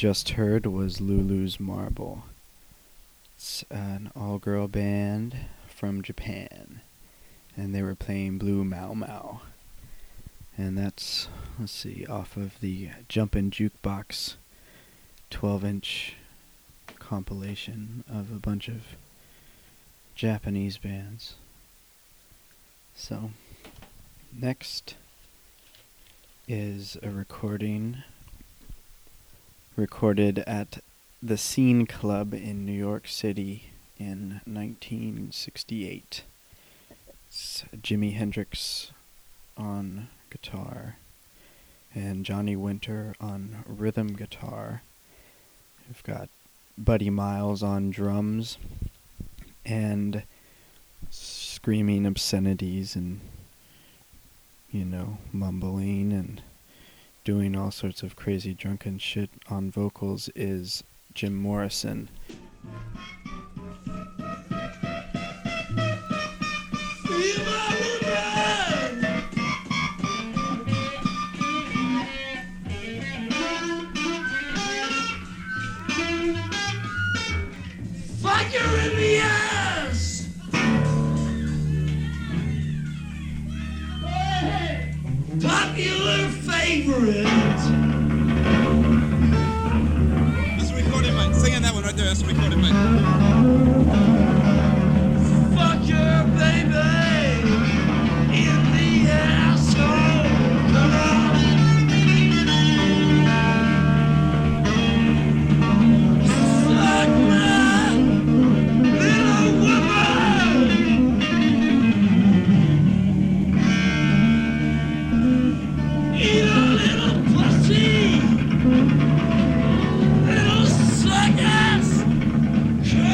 just heard was Lulu's Marble. It's an all-girl band from Japan, and they were playing Blue Mau Mau. And that's, let's see, off of the Jumpin' Jukebox 12-inch compilation of a bunch of Japanese bands. So, next is a recording recorded at the Scene Club in New York City in 1968. It's Jimi Hendrix on guitar and Johnny Winter on rhythm guitar. We've got Buddy Miles on drums and screaming obscenities and, mumbling and doing all sorts of crazy drunken shit on vocals is Jim Morrison. Fuck you in the ass! Popular favorite. That's recorded, mate. Sing on that one right there. That's recorded, mate. Fuck your baby in the asshole. Suck my little woman. Eat a little pussy. Little suck ass.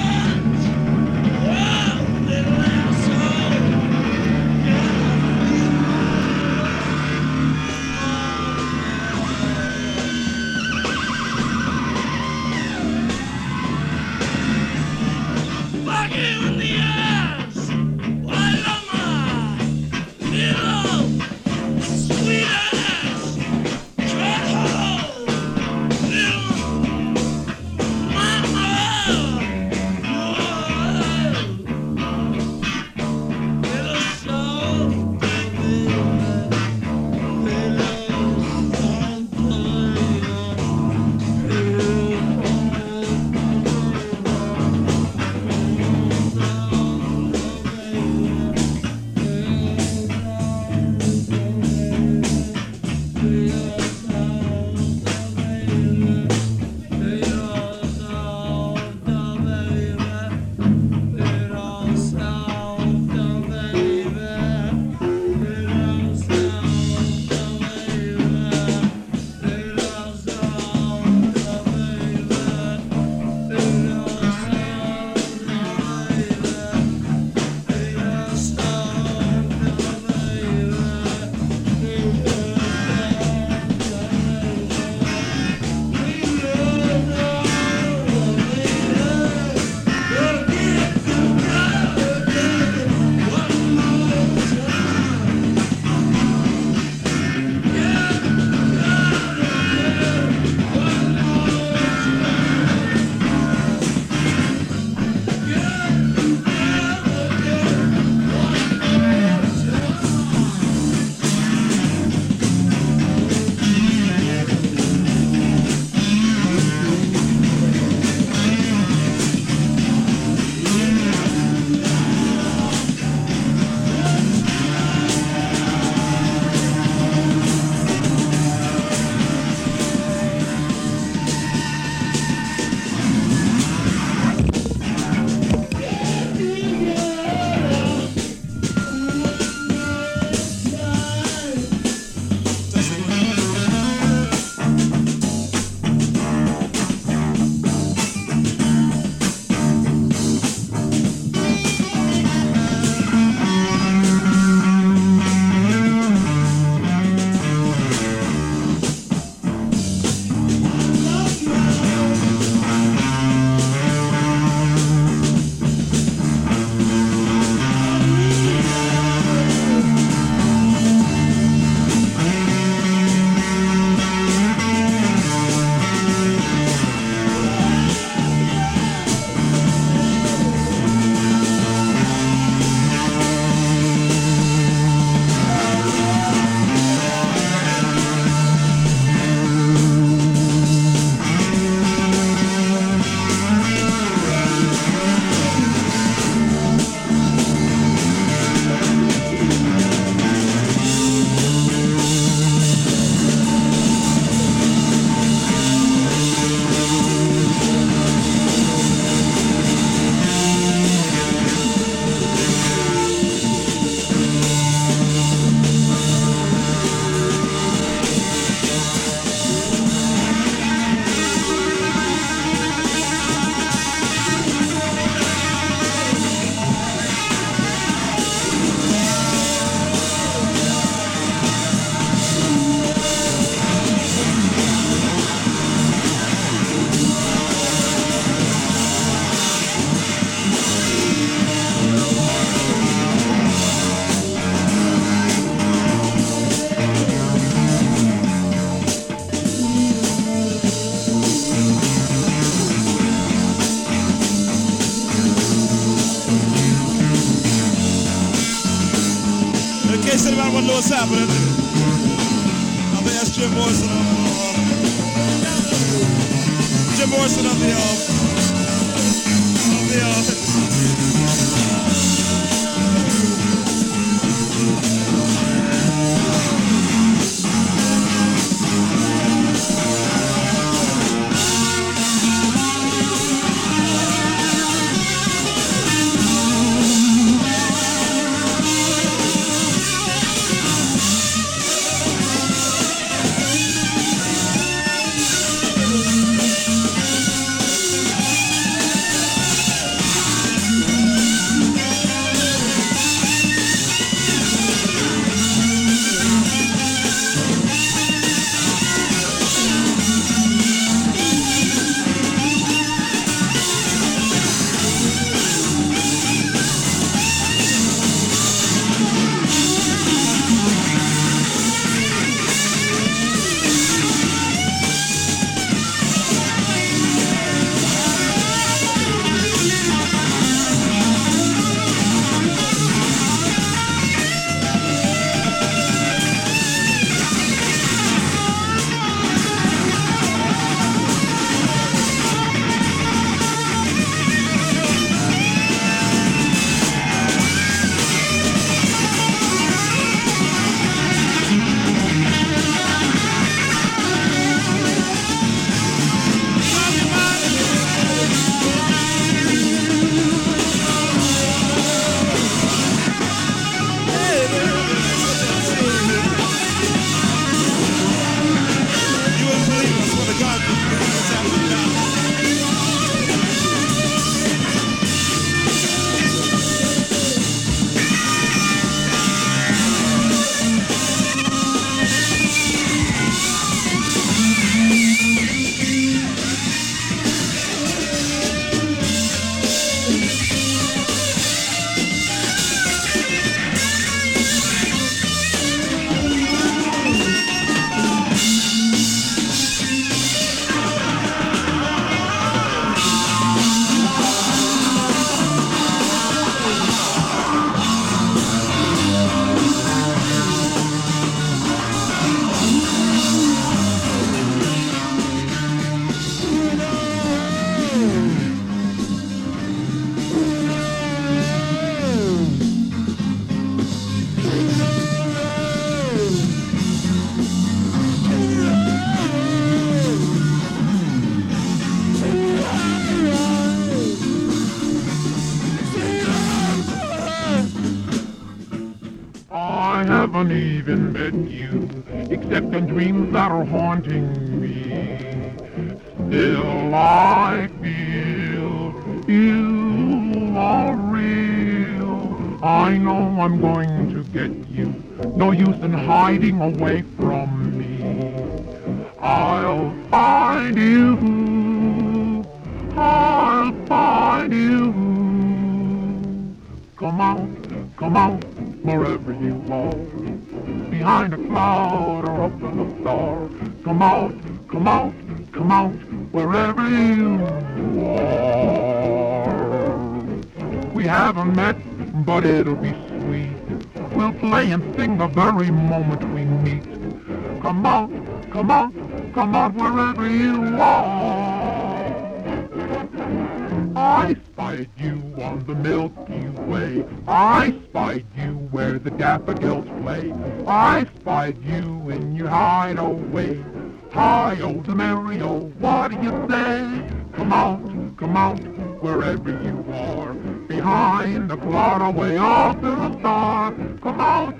In case anybody want to know what's happening, I think that's Jim Morrison. Jim Morrison of the I haven't even met you, except in dreams that are haunting me. Still I feel you are real. I know I'm going to get you. No use in hiding away from me. I'll find you. I'll find you. Come out, wherever you are. Behind a cloud or up in the star. Come out, wherever you are. We haven't met, but it'll be sweet. We'll play and sing the very moment we meet. Come out, wherever you are. I spied you on the Milky Way. I spied you where the daffodils play. I spied you in your hideaway. Hi-oh, Mario, what do you say? Come out, wherever you are. Behind the cloud away off to the star. Come out,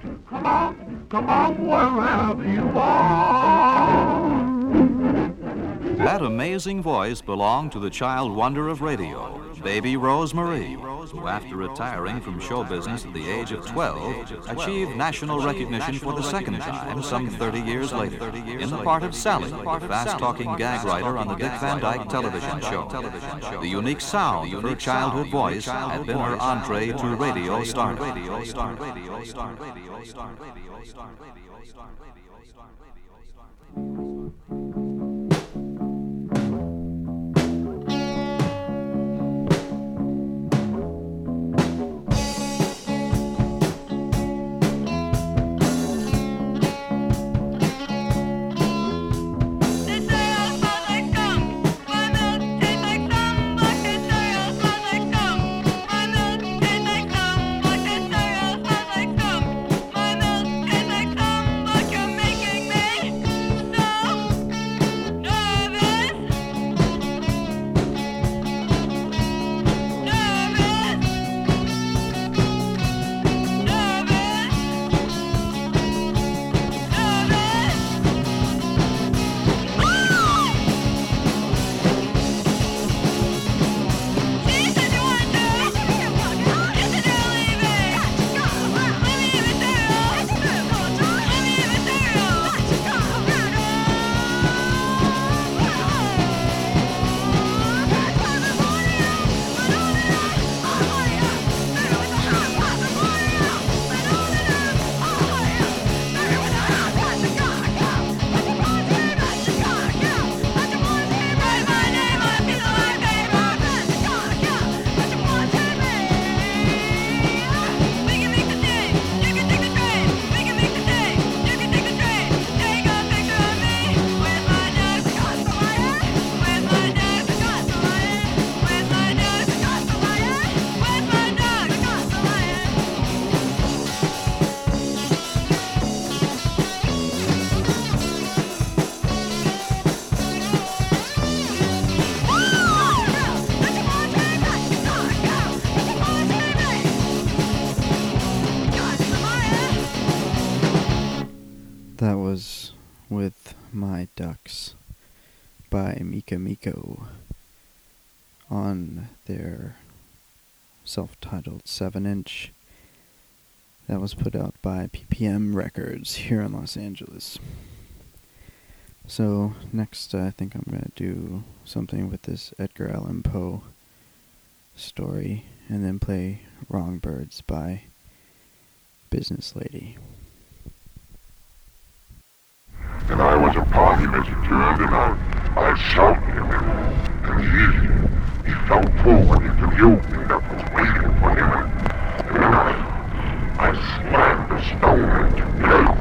wherever you are. That amazing voice belonged to the child wonder of radio, Baby Rose Marie, who after retiring from show business at the age of 12, achieved national recognition for the second time some 30 years later, in the part of Sally, the fast-talking gag writer on the Dick Van Dyke television show. The unique sound of her childhood voice had been her entree to radio stardom. was with My Ducks by Mika Miko on their self-titled 7-inch that was put out by PPM Records here in Los Angeles. So next I think I'm going to do something with this Edgar Allan Poe story and then play Wrong Birds by Business Lady. And I was upon him as he turned, and I shot him, and he fell forward into the opening that was waiting for him, and then I slammed the stone into the earth.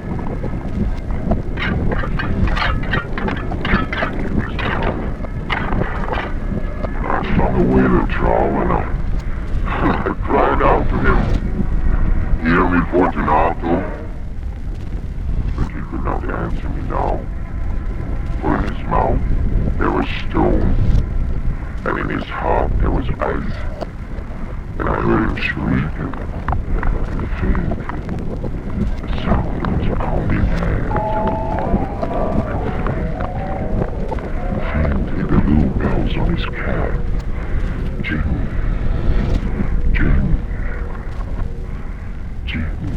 I saw the waiter draw, and I cried out to him, "Hear me, Fortunato." But he could not answer me now, for in his mouth there was stone, and in his heart there was ice, and I heard him shrieking, and faint, the sound of his pounding hands, faintly the little bells on his cap, jing, jing, jing.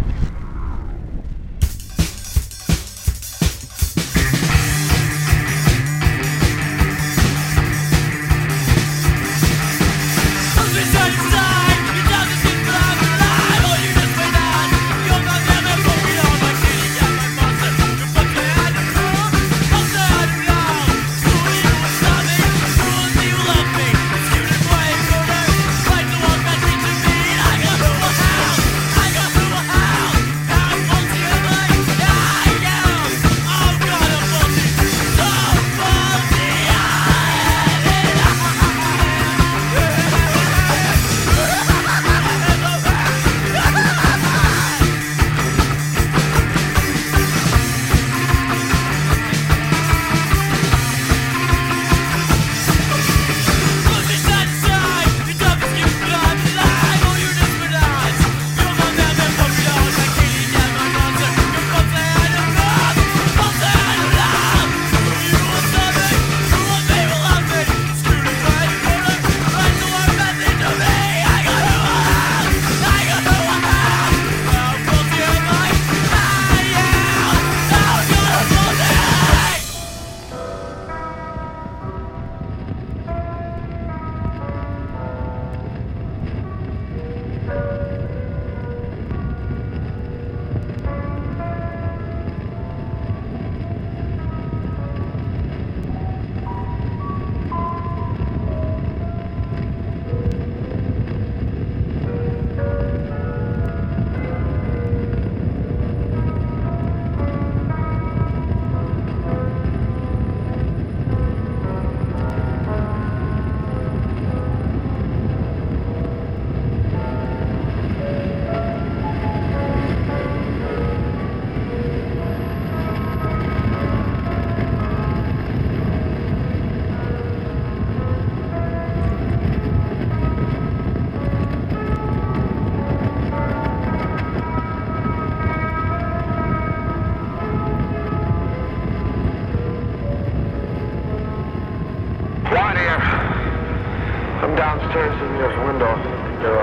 Downstairs in your window, your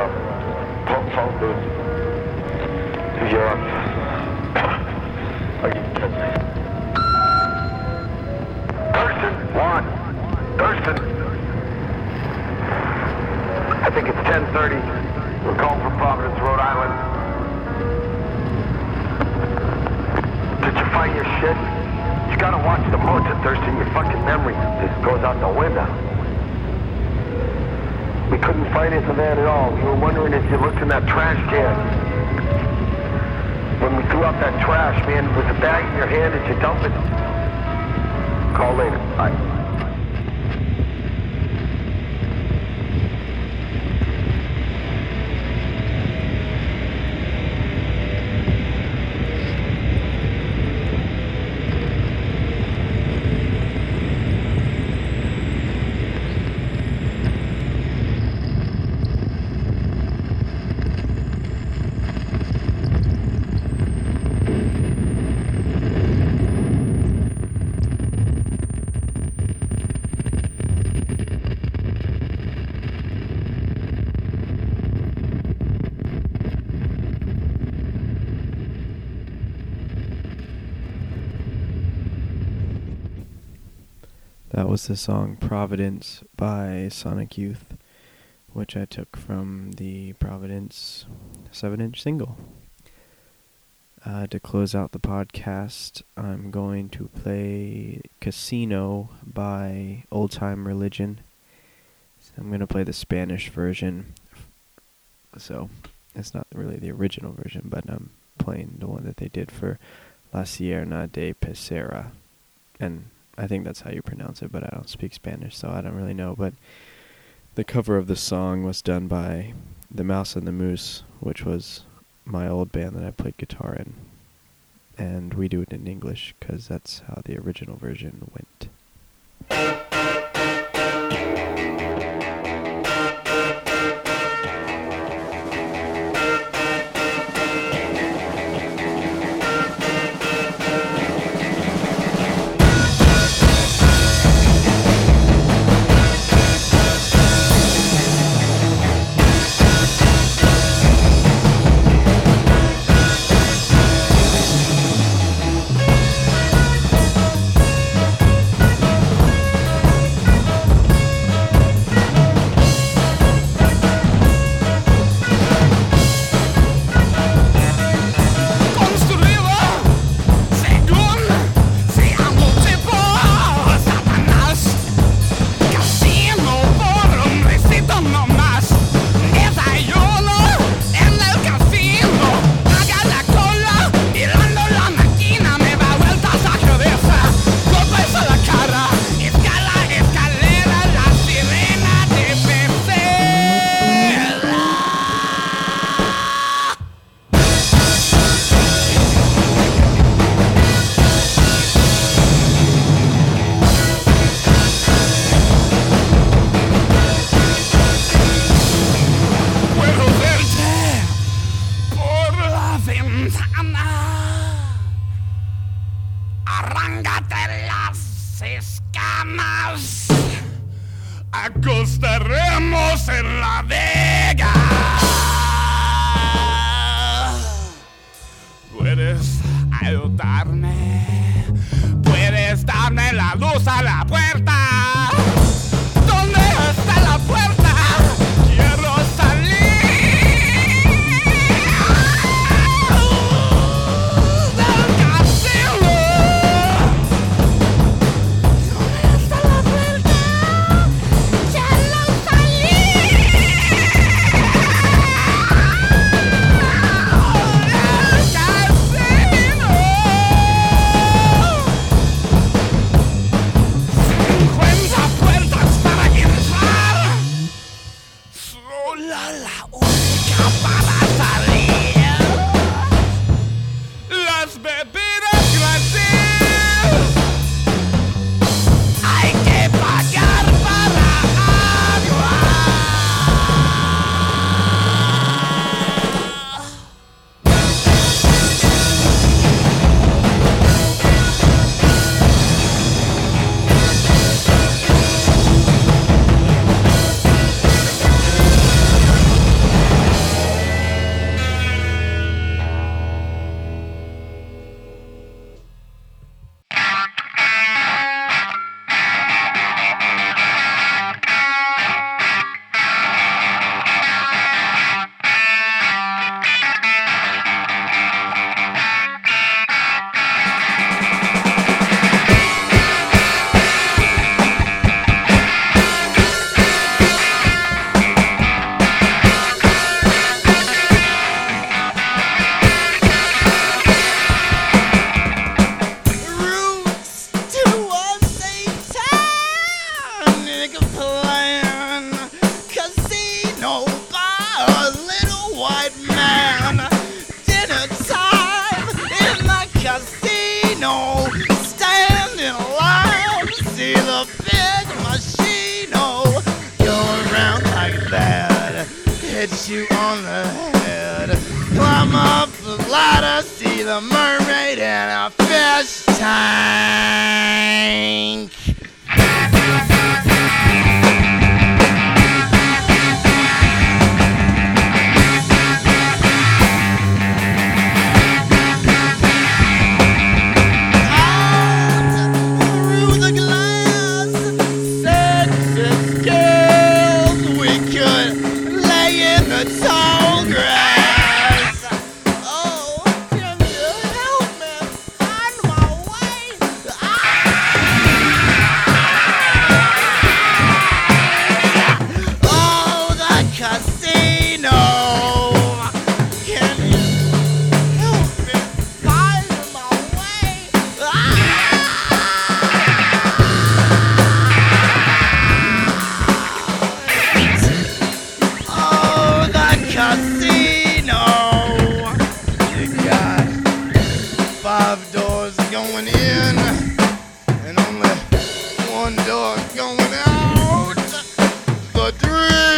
phone booth. You're up. Are you kidding me? Thurston, Juan. Thurston. I think it's 10:30. We're calling from Providence, Rhode Island. Did you find your shit? You gotta watch the motor, Thurston. Your fucking memory just goes out the window. We couldn't find anything there at all. We were wondering if you looked in that trash can. When we threw out that trash, man, was the bag in your hand? Did you dump it? Call later. Bye. That was the song Providence by Sonic Youth, which I took from the Providence 7-inch single. To close out the podcast, I'm going to play Casino by Old Time Religion. I'm going to play the Spanish version, so it's not really the original version, but I'm playing the one that they did for La Sierra de Pesera, and I think that's how you pronounce it, but I don't speak Spanish, so I don't really know. But the cover of the song was done by The Mouse and the Moose, which was my old band that I played guitar in, and we do it in English because that's how the original version went. Arráncate las escamas. Acostaremos en la vega. Puedes ayudarme. Puedes darme la luz a la puerta. ¿Dónde está la puerta? Quiero salir. You on the head. Climb up the ladder, see the mermaid in a fish tank. Through the glass, 5 doors going in and only 1 door going out. The 3